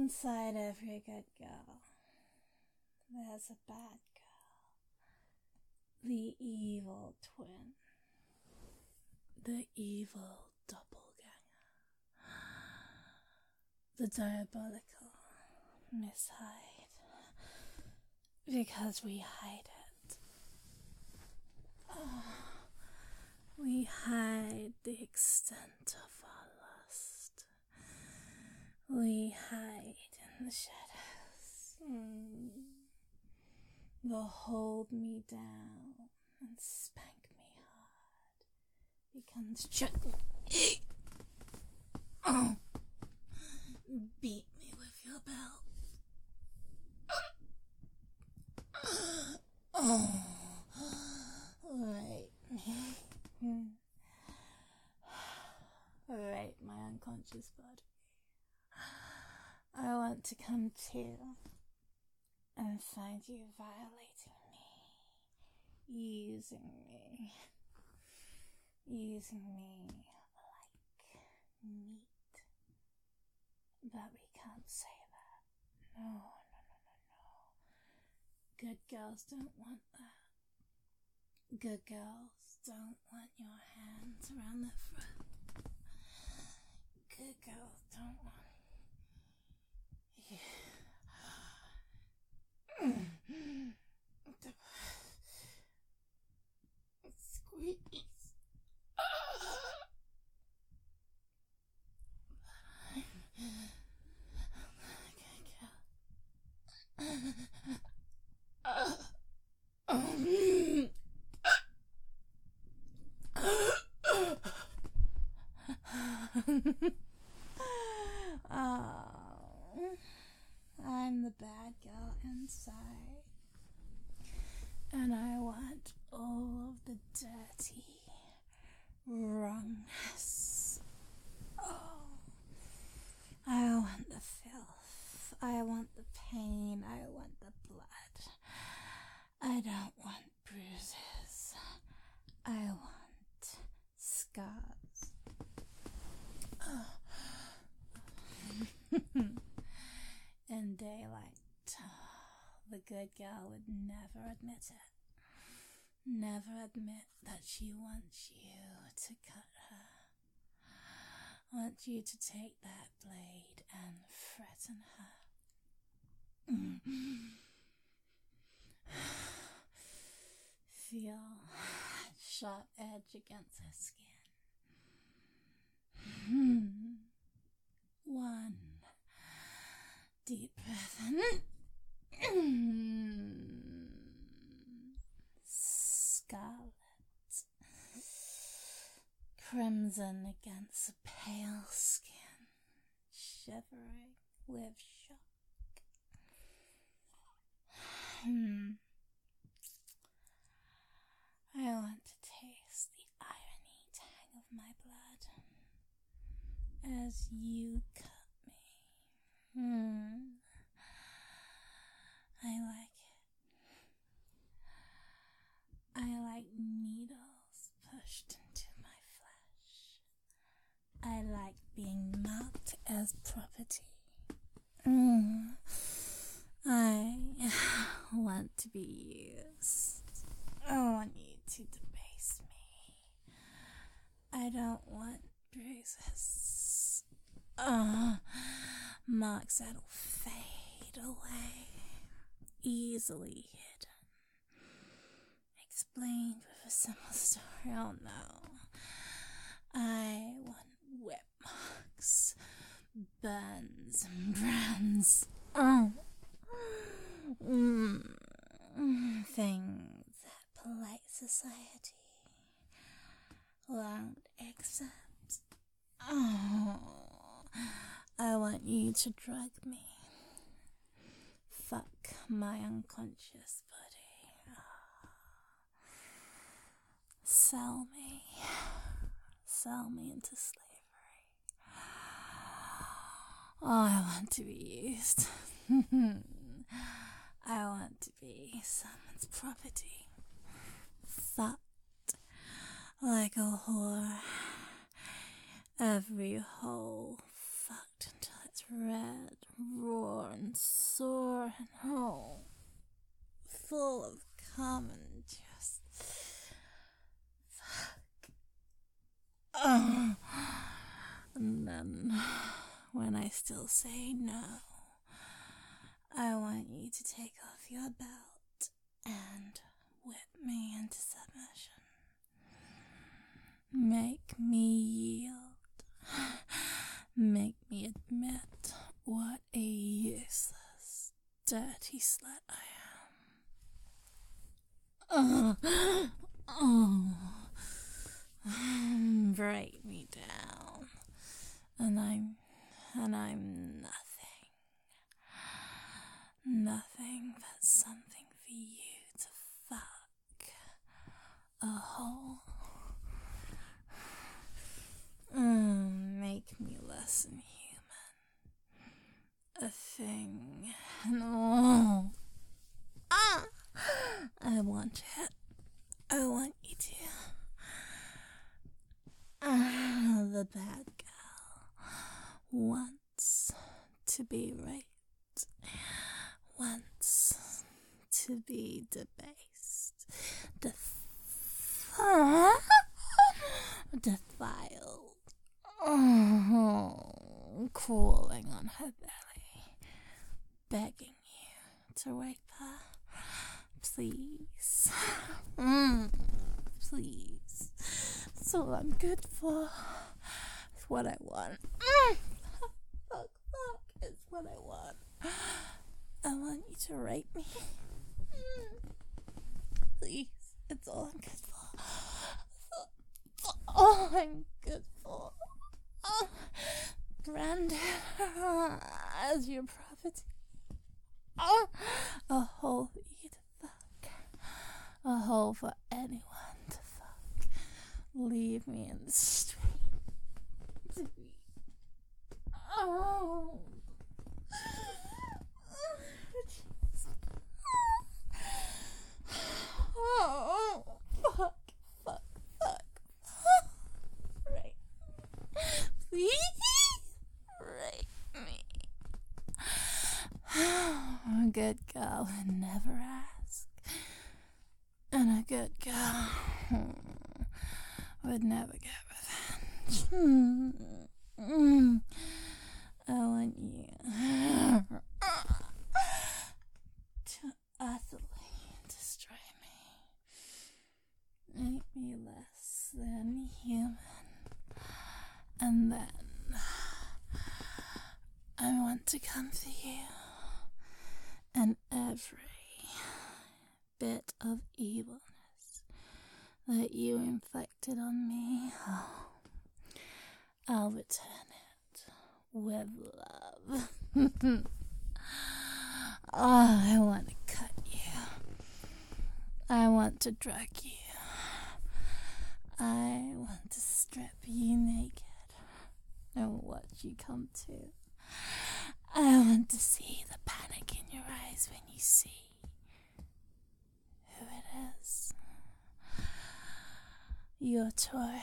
Inside every good girl, there's a bad girl. The evil twin. The evil doppelganger. The diabolical Miss Hyde. Because we hide it. We hide the extent of our lust. We hide in the shadows. They'll hold me down and spank me hard. Becomes gently. Beat me with your belt. Right, my unconscious body. I want to come to and find you violating me, using me like meat. But we can't say that. No. Good girls don't want that. Good girls don't want your hands around their throat. Good girls don't want you. Squeeze. I'm the bad girl inside, and I want all of the dirty wrongness. I want the filth, I want the pain, I want the blood. I don't want bruises, I want scars. In daylight, the good girl would never admit it. Never admit that she wants you to cut her. Wants you to take that blade and threaten her. Feel that sharp edge against her skin. One deep breath in. Scarlet. Crimson against the pale skin. Shivering with shock. I want to taste the irony tang of my blood as you cut me. I like it. I like needles pushed into my flesh. I like being marked as property. I want to be used. I want you to debase me. I don't want bruises. Marks that'll fade away, easily hidden. Explained with a simple story. Oh no. I want whip marks, burns and brands. Things that polite society won't accept. I want you to drug me. Fuck my unconscious body. Sell me. Sell me into slavery. I want to be used. I want to be someone's property. Fucked like a whore. Every hole fucked until it's red, raw and sore and full of cum and just fuck. And then when I still say no, I want you to take off your belt and whip me into submission. Make me yield. Make me admit what a useless, dirty slut I am. Break me down, and I'm nothing but something for you to fuck a hole. Make me less than human, a thing, and I want it. I want you to. The bad girl wants to be raped, wants to be debased, defiled, crawling on her belly, begging you to rape her. Please. Please. That's all I'm good for. It's what I want. Fuck. It's what I want. I want you to rape me. Please. It's all I'm good for. All I'm good for. Branded as your property. A hole for you to fuck. A hole for anyone to fuck. Leave me in the street. Oh. Oh. Fuck. Right. Please. Rape me. A good girl would never ask. And a good girl would never get revenge. I want you to utterly destroy me. Make me less than human. And then I want to come for you. And every bit of evilness that you inflicted on me, I'll return it with love. I want to cut you. I want to drug you. I want to strip you naked and watch you come to. I want to see the panic in your eyes when you see who it is. Your toy.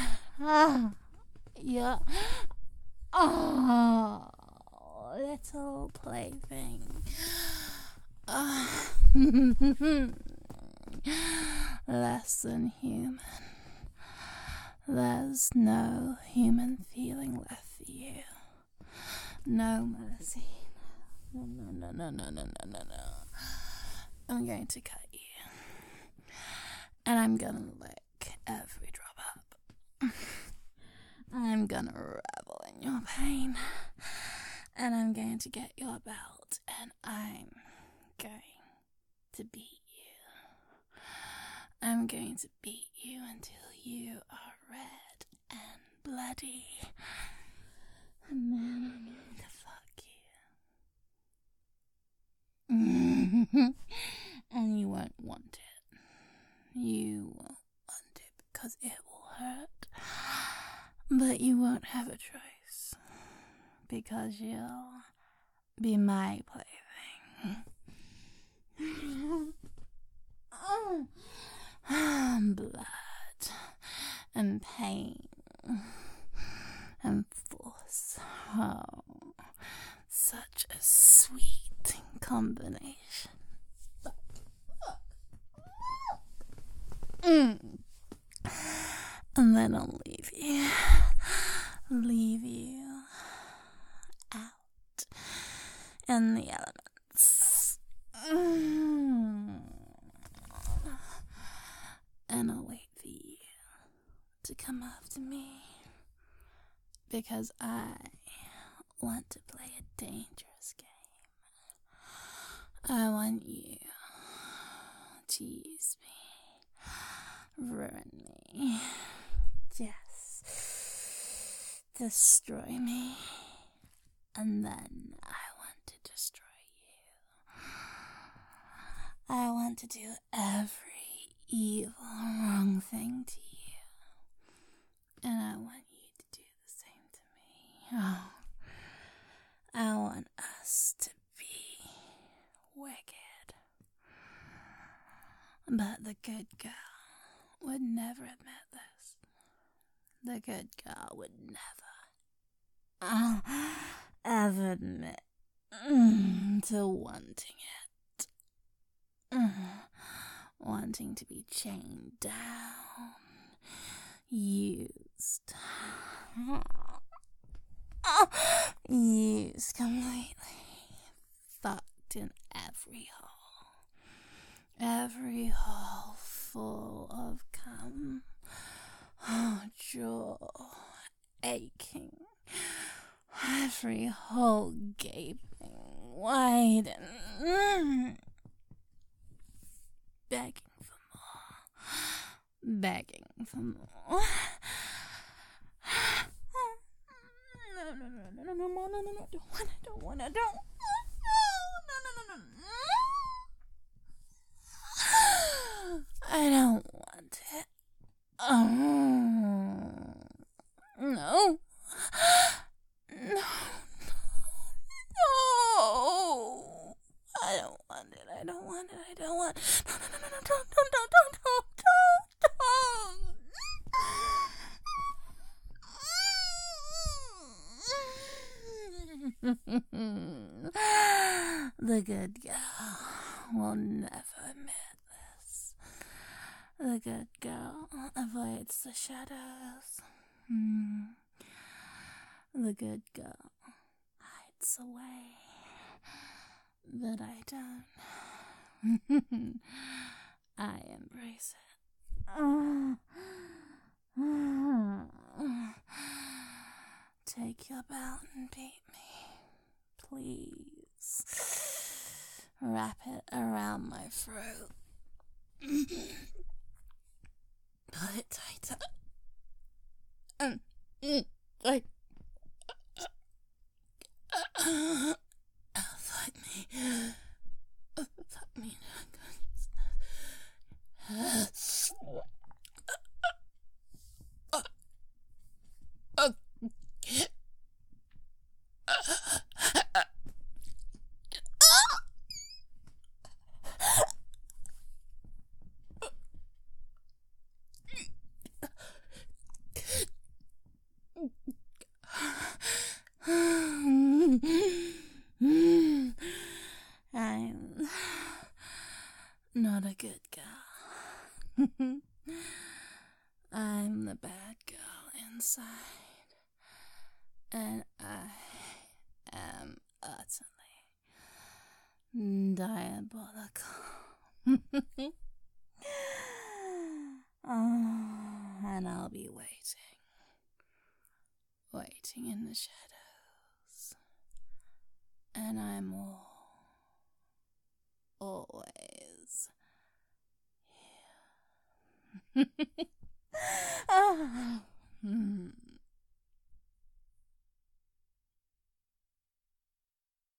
Your little plaything. Less than human. There's no human feeling left for you. No mercy. No. I'm going to cut you. And I'm gonna lick every drop up. I'm gonna revel in your pain. And I'm going to get your belt. And I'm going to beat you. I'm going to beat you until you are red and bloody. And then I'm going to fuck you. And you won't want it. You won't want it because it will hurt. But you won't have a choice. Because you'll be my plaything. Blood and pain and force. such a sweet combination. And then I'll leave you out in the elements. And I'll wait for you to come after me, because I want to play a dangerous game. I want you to use me, ruin me, yes, destroy me, and then I want to destroy you. I want to do every evil, wrong thing to you, and I want you to do the same to me. Oh, I want us to be wicked. But the good girl would never admit this. The good girl would never ever admit to wanting it. Wanting to be chained down, used completely, fucked in every hole full of cum, jaw aching, every hole gaping wide and begging for more. No, don't want it. I don't want it. Oh, no. No. I don't want it. No, don't. The good girl will never admit this. The good girl avoids the shadows. The good girl hides away. But I don't. I embrace it. Take your belt and beat me, please. Wrap it around my throat. Pull it tighter. Fuck me. Fuck me. I'm not a good girl. I'm the bad girl inside, and I am utterly diabolical. And I'll be waiting in the shadows, and I'm always here.